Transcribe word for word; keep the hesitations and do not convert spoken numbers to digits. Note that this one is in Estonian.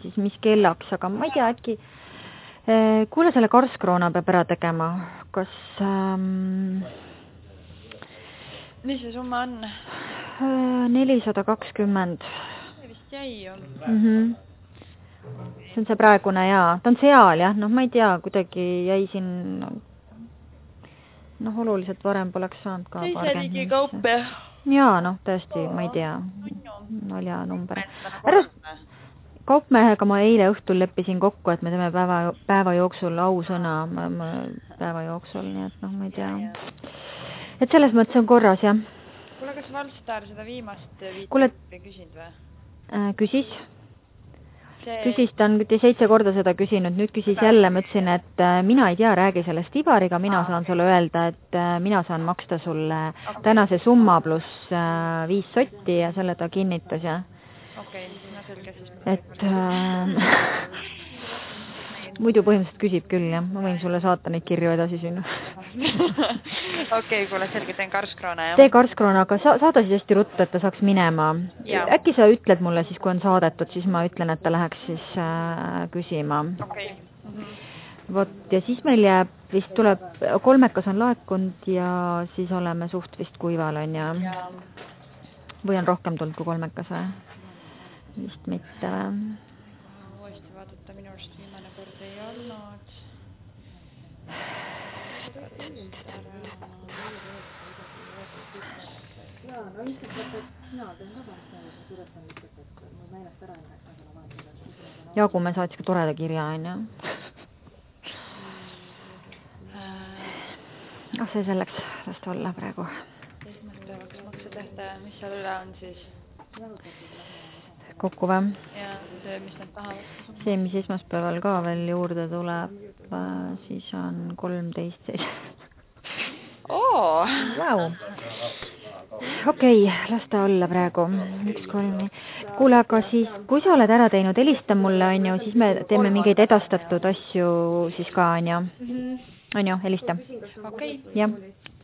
siis mis kellaks, aga ma ei tea, äkki kuule, selle karskroona peab ära tegema. Kas ähm, mis see summa on? nelisada kakskümmend. See vist jäi ju. Mm-hmm. See on see praegune jaa. Ta on seal, jah. Noh, ma ei tea, kuidagi jäi siin noh, oluliselt varem poleks saanud ka. Seise ligi kaup. Jaa, noh, tõesti, ma ei tea. Nalja number. Ära, kaupmehega ma eile õhtul leppisin kokku, et me teeme päeva, päeva jooksul ausõna ma, ma, päeva jooksul, nii et noh, ma ei tea. Et selles mõttes on korras, jah. Kuule, kas Valstar seda viimast viit Kuule, küsinud või? Äh, küsis. See... Küsis, ta on seitse korda seda küsinud, nüüd küsis jälle, ma ütlesin, et äh, mina ei tea, räägi sellest Ibariga, mina ah, saan okay. sulle öelda, et äh, mina saan maksta sulle okay. tänase summa pluss äh, viis sotti ja selle ta kinnitas, jah. Okei, okay. no selge siis. Et äh, muidu põhimõtteliselt küsib küll, jah. Ma võin sulle saata neid kirju edasi sinna. Okei, okay, kuule, selge, teen karskroona, jah? Tee karskroona, aga sa, saada siis hästi ruttu, et ta saaks minema. Ja. Äkki sa ütled mulle siis, kui on saadetud, siis ma ütlen, et ta läheks siis äh, küsima. Okei. Okay. Mm-hmm. Vot, ja siis meil jääb, vist tuleb, kolmekas on laekunud ja siis oleme suht vist kuival, on ja. ja. Või on rohkem tulnud kui kolmekas või? Vist mitte või? Uuesti vaadata, minu arust viimane kord ei olnud. Jaa, no lihtsalt võtta, et sina teen vabandust, et ületan lihtsalt, et mul meelest ära ei läheks nädala vahetada. Jaagu me saatis ka toreda kirja, on ju. Oh, see selleks last olla praegu. Esmaspäevaks maksetehte, mis seal üle on siis? Kokku või? Ja see, mis nad tahavad. See, mis esmaspäeval ka veel juurde tuleb, siis on kolmteist seitse. Oo! Vau! Okei, okay, las ta olla praegu. Üks kolmi. Kuule, aga siis, kui sa oled ära teinud, helista mulle, on ju, siis me teeme mingeid edastatud asju siis ka, on ju. On ju, helista. Okei. Jah.